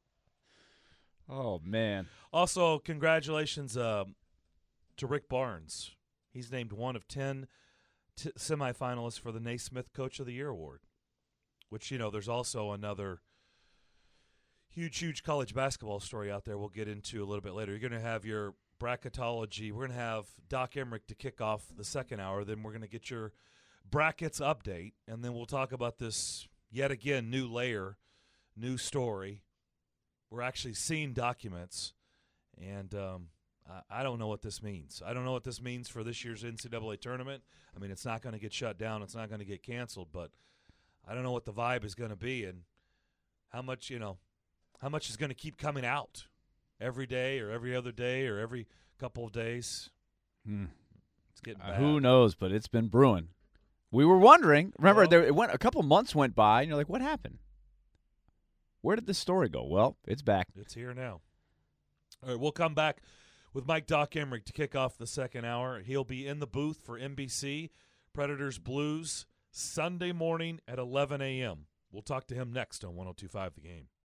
[SPEAKER 2] Oh, man.
[SPEAKER 1] Also, congratulations um, to Rick Barnes. He's named one of ten t- semifinalists for the Naismith Coach of the Year award, which, you know, there's also another huge, huge college basketball story out there we'll get into a little bit later. You're going to have your bracketology. We're going to have Doc Emmerich to kick off the second hour. Then we're going to get your brackets update, and then we'll talk about this yet again new layer, new story we're actually seeing documents, and um, I, I don't know what this means. I don't know what this means for this year's N C double A tournament. I mean, it's not going to get shut down. It's not going to get canceled, but I don't know what the vibe is going to be and how much, you know, how much is going to keep coming out every day or every other day or every couple of days.
[SPEAKER 2] Hmm.
[SPEAKER 1] It's getting
[SPEAKER 2] Uh,
[SPEAKER 1] bad.
[SPEAKER 2] who knows, but it's been brewing. We were wondering. Remember,
[SPEAKER 1] Well-
[SPEAKER 2] there it went a couple months went by, and you're like, "What happened? Where did this story go?" Well, it's back.
[SPEAKER 1] It's here now. All right, we'll come back with Mike Doc Emrick to kick off the second hour. He'll be in the booth for N B C Predators Blues Sunday morning at eleven a.m. We'll talk to him next on one oh two point five The Game.